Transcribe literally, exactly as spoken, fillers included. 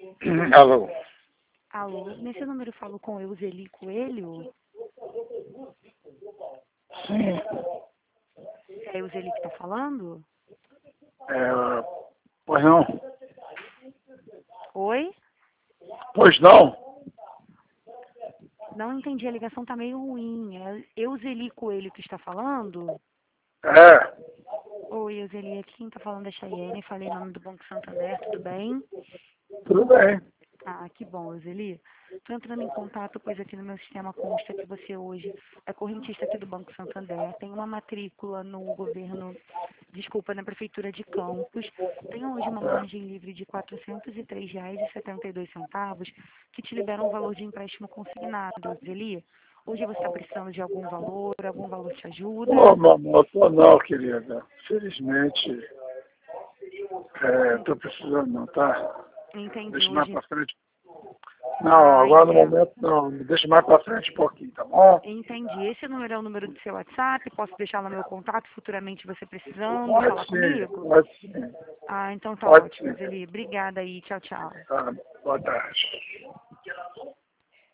Alô? Alô, nesse número eu falo com Euseli Coelho? Sim. É Euseli que está falando? É, pois não? Oi? Pois não? Não entendi, a ligação tá meio ruim. É Euseli Coelho que está falando? É. Oi, Euseli, aqui quem está falando é Chayenne, falei em nome do Banco Santander, tudo bem? Tudo bem. Ah, que bom, Euseli. Estou entrando em contato, pois aqui no meu sistema consta que você hoje é correntista aqui do Banco Santander, tem uma matrícula no governo, desculpa, na Prefeitura de Campos, tem hoje uma margem livre de quatrocentos e três reais e setenta e dois centavos que te libera um valor de empréstimo consignado, Euseli. Hoje você está precisando de algum valor, algum valor te ajuda? Ô, mamãe, tô não, querida. Felizmente, é, tô precisando não, tá? Entendi, Deixa mais hoje. pra frente. Não, Ah, agora no entendo. momento não. Deixa mais pra frente um pouquinho, tá bom? Entendi. Esse número é o número do seu WhatsApp? Posso deixar no meu contato futuramente você precisando Pode falar sim, comigo? pode sim. Ah, então tá Pode ótimo, sim. Zeli. Obrigada aí. Tchau, tchau. Tá, boa tarde.